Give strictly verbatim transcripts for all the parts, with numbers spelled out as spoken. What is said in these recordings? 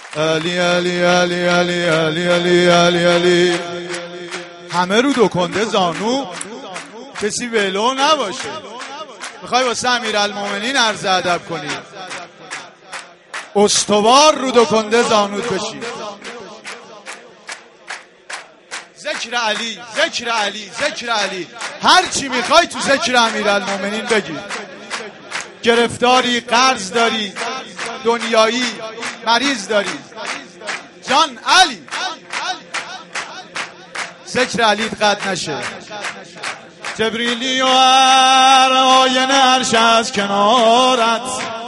علی علی علی علی علی علی علی علی. همه رو دو کنده زانو، کسی ولو نباشه. میخوای واسه امیرالمومنین عرض ادب کنی، استوار رو دو کنده زانوت بشی. ذکر علی ذکر علی ذکر علی. هر چی میخوای تو ذکر امیرالمومنین بگی. گرفتاری، قرض داری، دنیایی، مریض داری، جان علی، ذکر علیت قد نشه. جبریلی و آینه عرش از کنارت،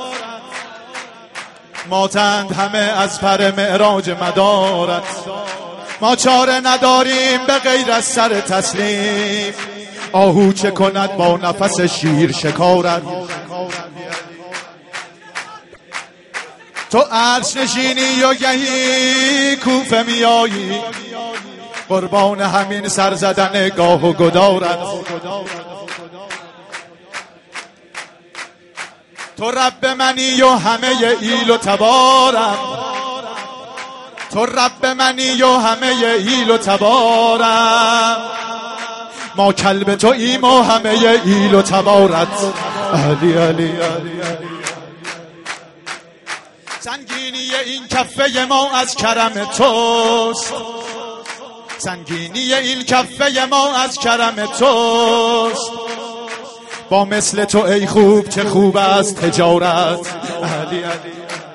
ماتند همه از پر معراج مدارت. ما چاره نداریم به غیر از سر تسلیم، آهو چه کند با نفس شیر شکارت. تو عرش نشینی و گهی کوفه میایی، قربان همین سر زدن گاه و گدارت. تو رب منی و همه ایل و تبارم، تو رب منی و همه ایل و تبارم. ما کلب تو ایم و همه ایل و تبارت. علی علی علی علی. سنگینی این کفه ما از کرم توست، سنگینی این کفه ما از کرم توست. با مثل تو ای خوب چه خوب است تجارت. علی علی.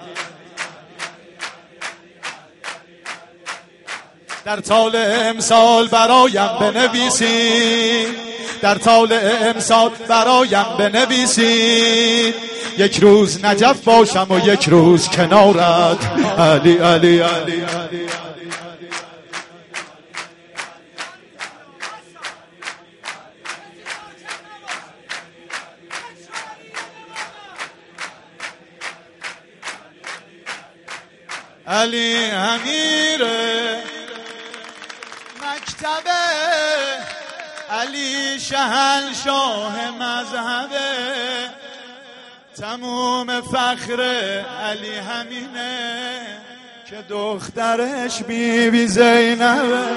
در طال امسال برایم بنویسید، در طال امسال برایم بنویسید. یک روز نجف باشم و یک روز کنارت. علی علی علی علی. علی امیر مکتبه، علی شهنشاه مذهبه. تموم فخر علی همینه که دخترش بی بی زینبه.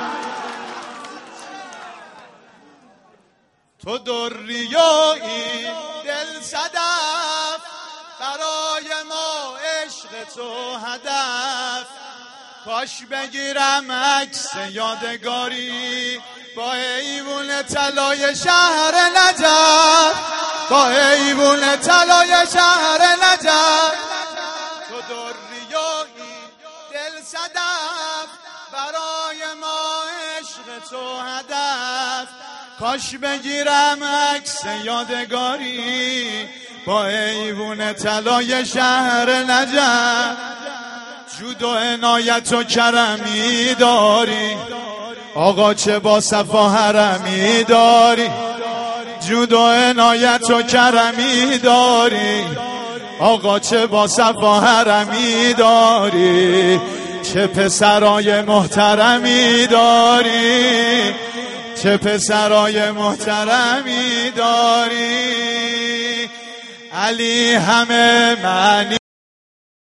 تو دریایی دل صدف، برای ما عشق تو هدف. کاش بگیرم عکس یادگاری با ایوون طلای شهر نجف، با ایوون طلای شهر نجف. تو دریایی دل صدف، برای ما عشق تو هدف. کاش بگیرم عکس یادگاری با ایوون طلای شهر نجف. جود و عنایت و کرمی داری آقا، چه با صفا حرمی داری. جود و عنایت و کرمی داری آقا، چه با صفا حرمی داری. چه پسرای محترمی داری، چه پسرای محترمی داری. علی همه معنی